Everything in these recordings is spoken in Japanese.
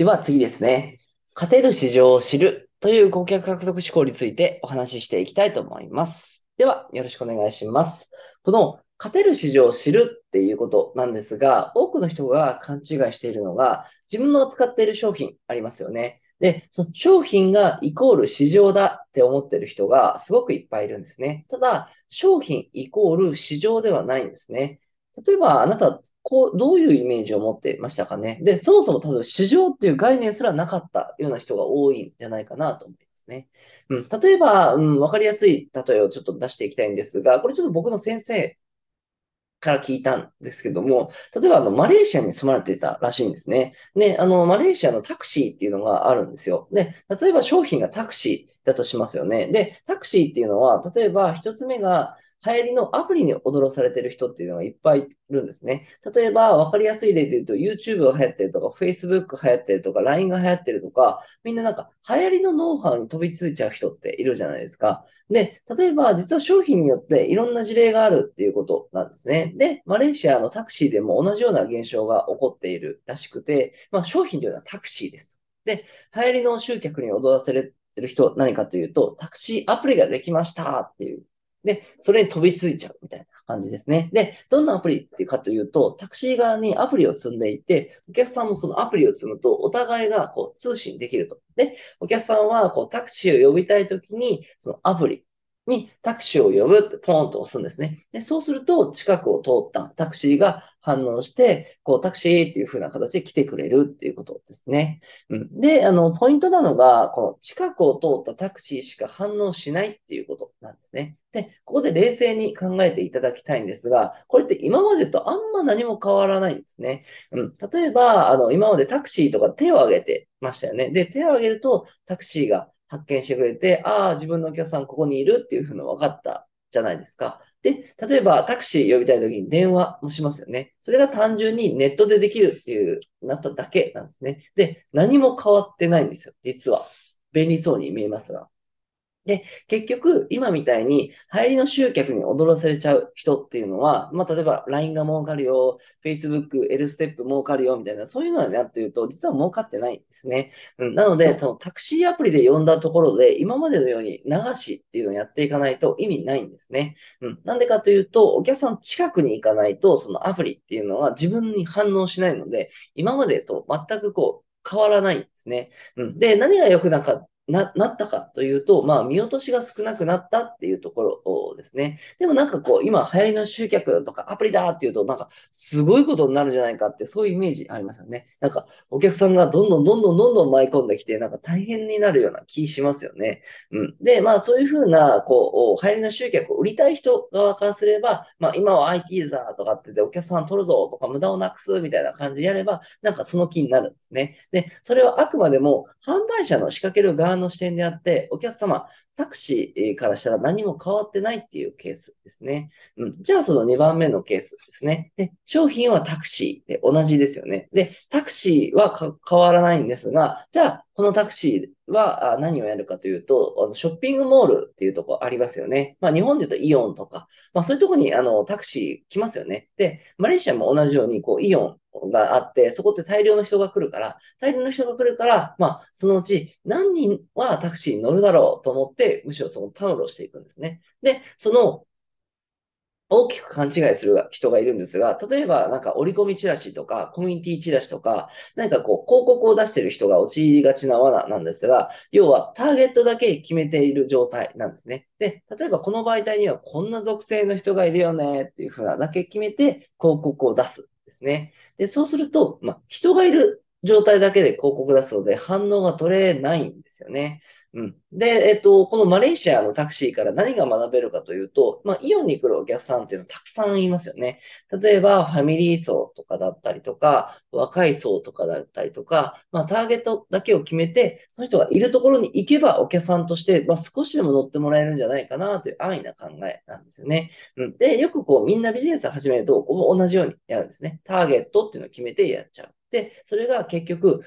では次ですね。勝てる市場を知るという顧客獲得思考についてお話ししていきたいと思います。では、よろしくお願いします。この勝てる市場を知るっていうことなんですが、多くの人が勘違いしているのが、自分の使っている商品ありますよね。で、その商品がイコール市場だって思ってる人がすごくいっぱいいるんですね。ただ、商品イコール市場ではないんですね。例えば、あなた、どういうイメージを持ってましたかね。で、そもそも多分市場っていう概念すらなかったような人が多いんじゃないかなと思いますね。例えば、わかりやすい例えをちょっと出していきたいんですが、これちょっと僕の先生から聞いたんですけども、例えばマレーシアに住まれていたらしいんですね。で、マレーシアのタクシーっていうのがあるんですよ。で、例えば商品がタクシーだとしますよね。で、タクシーっていうのは、例えば一つ目が流行りのアプリに踊らされてる人っていうのがいっぱいいるんですね。例えば、わかりやすい例で言うと、YouTube が流行ってるとか、Facebook 流行ってるとか、LINE が流行ってるとか、みんななんか流行りのノウハウに飛びついちゃう人っているじゃないですか。で、例えば、実は商品によっていろんな事例があるっていうことなんですね。で、マレーシアのタクシーでも同じような現象が起こっているらしくて、商品というのはタクシーです。で、流行りの集客に踊らせる人、何かというと、タクシーアプリができましたっていう。で、それに飛びついちゃうみたいな感じですね。で、どんなアプリっていうかというと、タクシー側にアプリを積んでいて、お客さんもそのアプリを積むと、お互いが通信できると。で、お客さんはタクシーを呼びたいときに、そのアプリにタクシーを呼ぶってポーンと押すんですね。で、そうすると近くを通ったタクシーが反応して、タクシーっていう風な形で来てくれるっていうことですね。で、ポイントなのが、この近くを通ったタクシーしか反応しないっていうことなんですね。で、ここで冷静に考えていただきたいんですが、これって今までとあんま何も変わらないんですね。例えば、今までタクシーとか手を挙げてましたよね。で、手を挙げるとタクシーが発見してくれて、ああ、自分のお客さんここにいるっていうふうに分かったじゃないですか。で、例えばタクシー呼びたいときに電話もしますよね。それが単純にネットでできるっていう、なっただけなんですね。で、何も変わってないんですよ、実は。便利そうに見えますが。で、結局、今みたいに、流行りの集客に踊らされちゃう人っていうのは、例えば、LINE が儲かるよ、Facebook、L ステップ儲かるよ、みたいな、そういうのになっていると、実は儲かってないんですね。なので、そのタクシーアプリで呼んだところで、今までのように流しっていうのをやっていかないと意味ないんですね。なんでかというと、お客さん近くに行かないと、そのアプリっていうのは自分に反応しないので、今までと全く変わらないんですね。で、何が良くなったかというと、見落としが少なくなったっていうところですね。でもなんか今流行りの集客とかアプリだっていうと、なんかすごいことになるんじゃないかって、そういうイメージありますよね。なんかお客さんがどんどん舞い込んできて、なんか大変になるような気しますよね。で、そういうふうな、流行りの集客を売りたい人側からすれば、今は IT だとかって言ってお客さん取るぞとか無駄をなくすみたいな感じでやれば、なんかその気になるんですね。で、それはあくまでも販売者の仕掛ける側の視点であって、お客様、タクシーからしたら何も変わってないっていうケースですね。じゃあその2番目のケースですね。で、商品はタクシーで同じですよね。で、タクシーは変わらないんですが、じゃあこのタクシーは何をやるかというと、ショッピングモールっていうところありますよね。日本で言うとイオンとか、そういうところにタクシー来ますよね。で、マレーシアも同じようにイオンがあって、そこって大量の人が来るから、大量の人が来るから、そのうち何人はタクシーに乗るだろうと思って、むしろそのタウロしていくんですね。で、その大きく勘違いする人がいるんですが、例えばなんか折り込みチラシとかコミュニティチラシとか、何か広告を出している人が陥りがちな罠なんですが、要はターゲットだけ決めている状態なんですね。で、例えばこの媒体にはこんな属性の人がいるよねっていうふうなだけ決めて広告を出すですね。で、そうすると、人がいる状態だけで広告出すので反応が取れないんですよね。で、このマレーシアのタクシーから何が学べるかというと、イオンに来るお客さんっていうのはたくさんいますよね。例えば、ファミリー層とかだったりとか、若い層とかだったりとか、ターゲットだけを決めて、その人がいるところに行けばお客さんとして、少しでも乗ってもらえるんじゃないかなという安易な考えなんですよね。で、よくみんなビジネスを始めると、同じようにやるんですね。ターゲットっていうのを決めてやっちゃう。で、それが結局、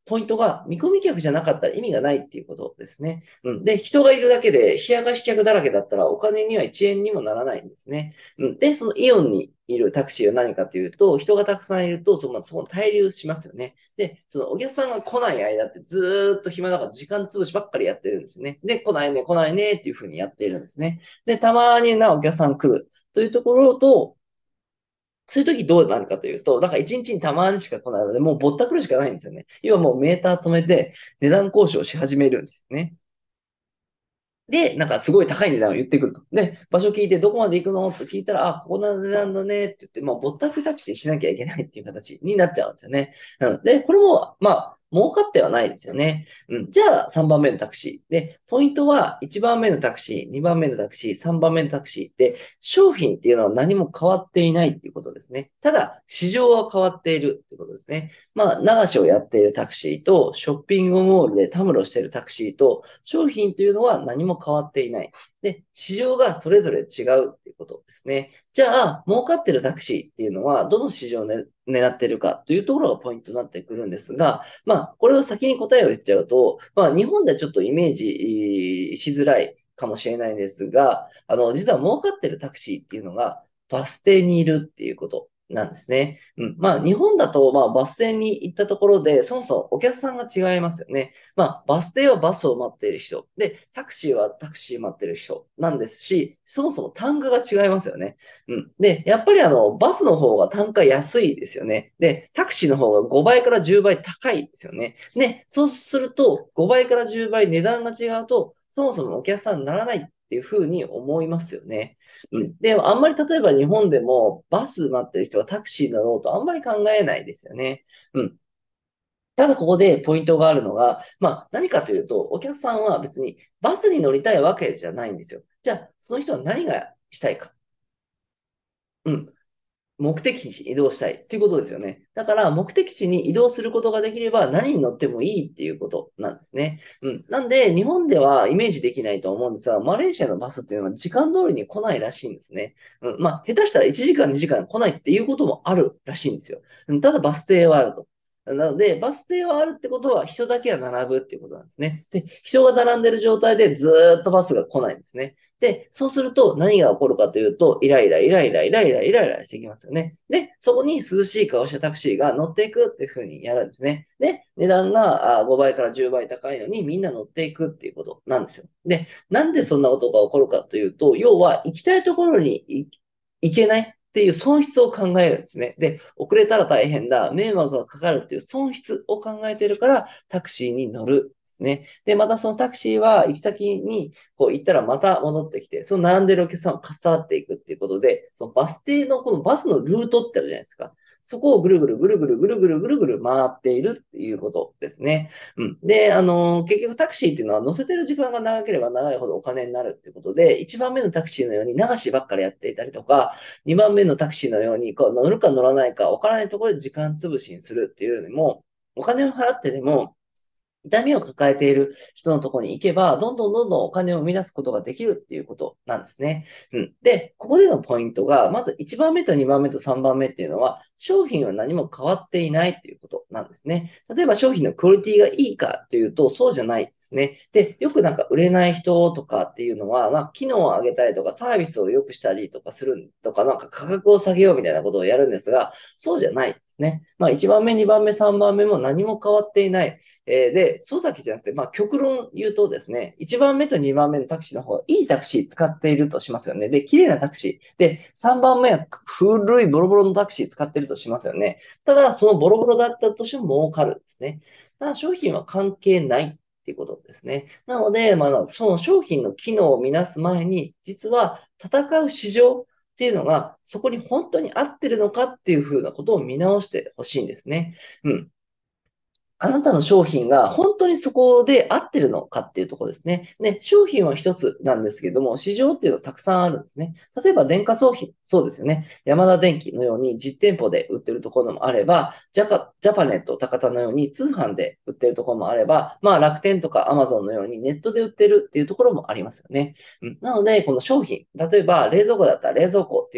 ポイントが見込み客じゃなかったら意味がないっていうことですね。で、人がいるだけで、冷やかし客だらけだったらお金には1円にもならないんですね。で、そのイオンにいるタクシーは何かというと、人がたくさんいると、そこ滞留しますよね。で、そのお客さんが来ない間ってずーっと暇だから時間潰しばっかりやってるんですね。で、来ないね、来ないねっていうふうにやっているんですね。で、たまにお客さん来るというところと、そういう時どうなるかというと、だから一日にたまにしか来ないので、もうぼったくるしかないんですよね。要はもうメーター止めて値段交渉し始めるんですよね。で、すごい高い値段を言ってくると。で、場所聞いてどこまで行くのと聞いたら、あ、ここの値段だねって言って、ぼったくりタクシーしなきゃいけないっていう形になっちゃうんですよね。で、これも、儲かってはないですよね。じゃあ、3番目のタクシー。で、ポイントは1番目のタクシー、2番目のタクシー、3番目のタクシーで、商品っていうのは何も変わっていないっていうことですね。ただ、市場は変わっているっていうことですね。流しをやっているタクシーと、ショッピングモールでたむろしているタクシーと、商品というのは何も変わっていない。で、市場がそれぞれ違うっていうことですね。じゃあ、儲かってるタクシーっていうのは、どの市場を、狙っているかというところがポイントになってくるんですが、これを先に答えを言っちゃうと、日本ではちょっとイメージしづらいかもしれないんですが、実は儲かってるタクシーっていうのが、バス停にいるっていうことなんですね。日本だと、バス停に行ったところで、そもそもお客さんが違いますよね。バス停はバスを待っている人。で、タクシーはタクシー待っている人なんですし、そもそも単価が違いますよね。で、やっぱりバスの方が単価安いですよね。で、タクシーの方が5倍から10倍高いですよね。で、そうすると、5倍から10倍値段が違うと、そもそもお客さんにならないっていうふうに思いますよね。で、あんまり例えば日本でもバス待ってる人がタクシー乗ろうとあんまり考えないですよね。うん。ただここでポイントがあるのが、何かというと、お客さんは別にバスに乗りたいわけじゃないんですよ。じゃあ、その人は何がしたいか。うん。目的地に移動したいっていうことですよね。だから目的地に移動することができれば何に乗ってもいいっていうことなんですね。なんで日本ではイメージできないと思うんですが、マレーシアのバスっていうのは時間通りに来ないらしいんですね。下手したら1時間2時間来ないっていうこともあるらしいんですよ。ただバス停はあると。なので、バス停はあるってことは人だけは並ぶっていうことなんですね。で、人が並んでる状態でずーっとバスが来ないんですね。で、そうすると何が起こるかというと、イライラ、イライラ、イライラ、イライラしてきますよね。で、そこに涼しい顔したタクシーが乗っていくっていう風にやるんですね。で、値段が5倍から10倍高いのにみんな乗っていくっていうことなんですよ。で、なんでそんなことが起こるかというと、要は行きたいところに行けないっていう損失を考えるんですね。で、遅れたら大変だ、迷惑がかかるっていう損失を考えてるから、タクシーに乗る。ですね。で、またそのタクシーは行き先に行ったらまた戻ってきて、その並んでるお客さんをかっさらっていくっていうことで、そのバス停のこのバスのルートってあるじゃないですか。そこをぐるぐるぐるぐるぐるぐるぐるぐる回っているっていうことですね。で、結局タクシーっていうのは乗せてる時間が長ければ長いほどお金になるっていうことで、1番目のタクシーのように流しばっかりやっていたりとか、2番目のタクシーのように乗るか乗らないかわからないところで時間潰しにするっていうよりも、お金を払ってでも、痛みを抱えている人のところに行けば、どんどんどんどんお金を生み出すことができるっていうことなんですね。で、ここでのポイントが、まず1番目と2番目と3番目っていうのは、商品は何も変わっていないっていうことなんですね。例えば商品のクオリティがいいかっていうと、そうじゃないですね。で、よく売れない人とかっていうのは、機能を上げたりとか、サービスを良くしたりとかするとか、価格を下げようみたいなことをやるんですが、そうじゃないですね。1番目、2番目、3番目も何も変わっていない。で、そうだけじゃなくて、極論言うとですね、1番目と2番目のタクシーの方がいいタクシー使っているとしますよね。で、綺麗なタクシー。で、3番目は古いボロボロのタクシー使ってるとしますよね。ただ、そのボロボロだったとしても儲かるんですね。ただ、商品は関係ないっていうことですね。なので、その商品の機能を見なす前に、実は戦う市場っていうのが、そこに本当に合ってるのかっていうふうなことを見直してほしいんですね。うん。あなたの商品が本当にそこで合ってるのかっていうところですね。で、商品は一つなんですけども、市場っていうのはたくさんあるんですね。例えば電化製品、そうですよね。ヤマダ電機のように実店舗で売ってるところもあれば、ジャパネット高田のように通販で売ってるところもあれば、楽天とかアマゾンのようにネットで売ってるっていうところもありますよね。なので、この商品、例えば冷蔵庫だったら冷蔵庫っていう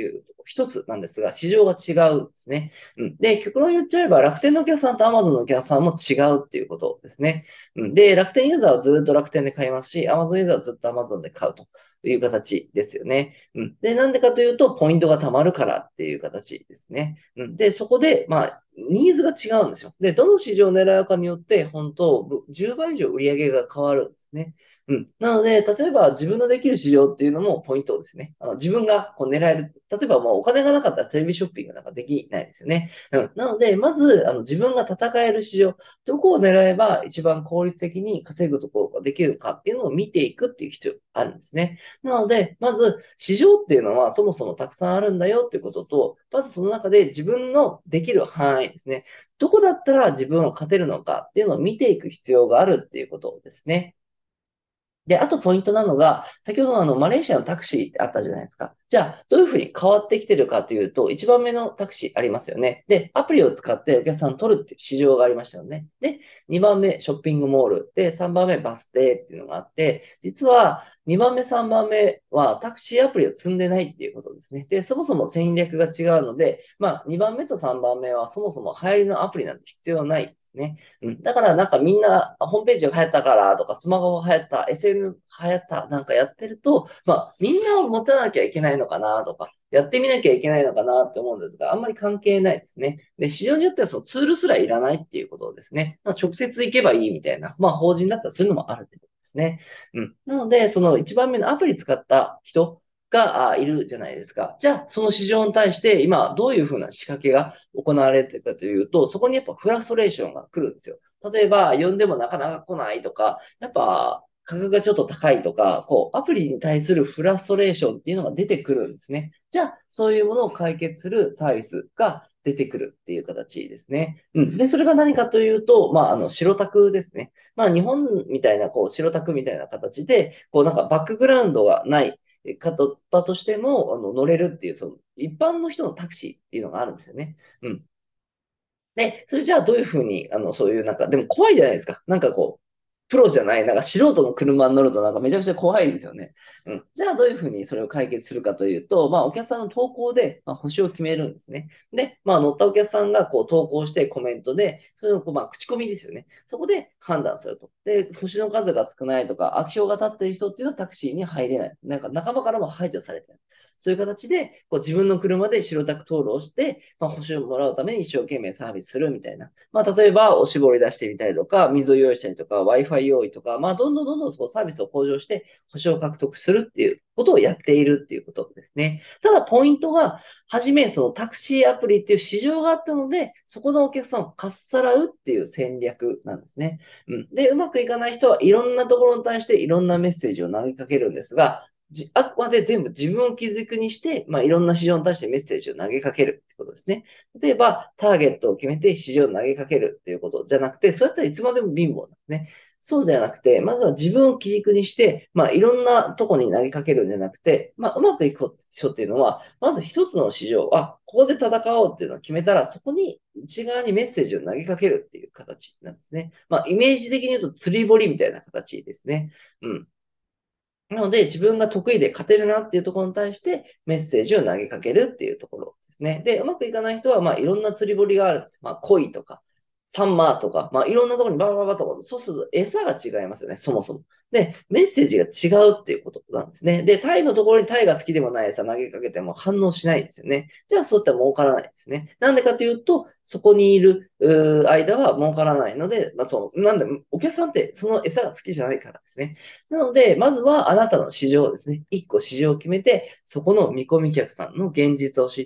一つなんですが、市場が違うんですね。うん。で、極論言っちゃえば、楽天のお客さんと Amazon のお客さんも違うっていうことですね。うん。で、楽天ユーザーはずっと楽天で買いますし、Amazon ユーザーはずっと Amazon で買うという形ですよね。うん。で、なんでかというと、ポイントが貯まるからっていう形ですね。うん。で、そこで、ニーズが違うんですよ。で、どの市場を狙うかによって、本当、10倍以上売り上げが変わるんですね。うん。なので、例えば自分のできる市場っていうのもポイントですね。自分がこう狙える。例えばもうお金がなかったらテレビショッピングなんかできないですよね。うん。なので、まず、自分が戦える市場、どこを狙えば一番効率的に稼ぐところができるかっていうのを見ていくっていう必要があるんですね。なので、まず、市場っていうのはそもそもたくさんあるんだよっていうことと、まずその中で自分のできる範囲ですね。どこだったら自分を勝てるのかっていうのを見ていく必要があるっていうことですね。で、あとポイントなのが、先ほどのマレーシアのタクシーってあったじゃないですか。じゃあ、どういうふうに変わってきてるかというと、一番目のタクシーありますよね。で、アプリを使ってお客さん取るっていう市場がありましたよね。で、2番目、ショッピングモール。で、3番目、バス停っていうのがあって、実は2番目、3番目はタクシーアプリを積んでないっていうことですね。で、そもそも戦略が違うので、2番目と3番目はそもそも流行りのアプリなんて必要ないですね。うん。だからなんかみんな、ホームページが流行ったからとか、スマホが流行った、SNS 流行ったなんかやってると、みんなを持たなきゃいけないのかなとか、やってみなきゃいけないのかなって思うんですが、あんまり関係ないですね。で、市場によってはそのツールすらいらないっていうことですね。直接行けばいいみたいな。法人だったらそういうのもあるってことですね。うん。なので、その一番目のアプリ使った人がいるじゃないですか。じゃあ、その市場に対して今どういうふうな仕掛けが行われてるかというと、そこにやっぱフラストレーションが来るんですよ。例えば、呼んでもなかなか来ないとか、やっぱ、価格がちょっと高いとか、アプリに対するフラストレーションっていうのが出てくるんですね。じゃあ、そういうものを解決するサービスが出てくるっていう形ですね。うん。で、それが何かというと、白タクですね。日本みたいな、白タクみたいな形で、なんかバックグラウンドがない方だとしても、乗れるっていう、その、一般の人のタクシーっていうのがあるんですよね。うん。で、それじゃあどういうふうに、そういうなんか、でも怖いじゃないですか。なんかプロじゃない、なんか素人の車に乗るとなんかめちゃくちゃ怖いんですよね。うん。じゃあどういうふうにそれを解決するかというと、お客さんの投稿で、星を決めるんですね。で、乗ったお客さんが投稿してコメントで、それを口コミですよね。そこで判断すると。で、星の数が少ないとか、悪評が立っている人っていうのはタクシーに入れない。なんか仲間からも排除されてる。そういう形で、自分の車で白タク登録をして、星をもらうために一生懸命サービスするみたいな。例えば、おしぼり出してみたりとか、水を用意したりとか、Wi-Fi 用意とか、どんどんそのサービスを向上して、星を獲得するっていうことをやっているっていうことですね。ただ、ポイントは、はじめ、そのタクシーアプリっていう市場があったので、そこのお客さんをかっさらうっていう戦略なんですね。うん。で、うまくいかない人はいろんなところに対していろんなメッセージを投げかけるんですが、あくまで全部自分を基軸にして、いろんな市場に対してメッセージを投げかけるってことですね。例えば、ターゲットを決めて市場を投げかけるっていうことじゃなくて、そうやったらいつまでも貧乏なんですね。そうじゃなくて、まずは自分を基軸にして、いろんなとこに投げかけるんじゃなくて、うまくいく人っていうのは、まず一つの市場、ここで戦おうっていうのを決めたら、そこに内側にメッセージを投げかけるっていう形なんですね。イメージ的に言うと釣り堀みたいな形ですね。うん。なので、自分が得意で勝てるなっていうところに対してメッセージを投げかけるっていうところですね。で、うまくいかない人は、いろんな釣り堀があるんです。鯉とか、サンマーとか、いろんなところにババババと、そうすると餌が違いますよね、そもそも。で、メッセージが違うっていうことなんですね。で、タイのところにタイが好きでもない餌投げかけても反応しないんですよね。じゃあ、そういったら儲からないですね。なんでかというと、そこにいる間は儲からないので、なんで、お客さんってその餌が好きじゃないからですね。なので、まずはあなたの市場ですね。一個市場を決めて、そこの見込み客さんの現実を知って、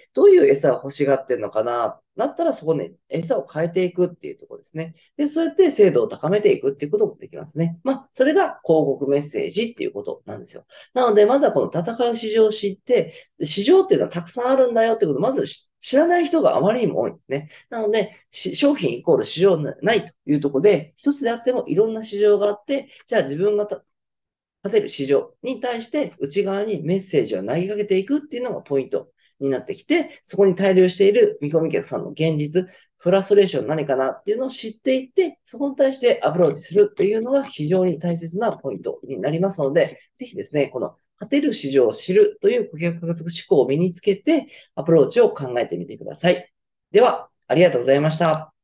どういう餌を欲しがってるのかな、だったらそこで餌を変えていくっていうところですね。で、そうやって精度を高めていくっていうこともできますね。それが広告メッセージっていうことなんですよ。なので、まずはこの戦う市場を知って、市場っていうのはたくさんあるんだよってことをまず知らない人があまりにも多いんですね。なので、商品イコール市場ないというところで、一つであってもいろんな市場があって、じゃあ自分が立てる市場に対して内側にメッセージを投げかけていくっていうのがポイントになってきて、そこに滞留している見込み客さんの現実、 フラストレーション何かなっていうのを知っていって、そこに対してアプローチするっていうのが非常に大切なポイントになりますので、ぜひですね、この勝てる市場を知るという顧客獲得思考を身につけて、アプローチを考えてみてください。では、ありがとうございました。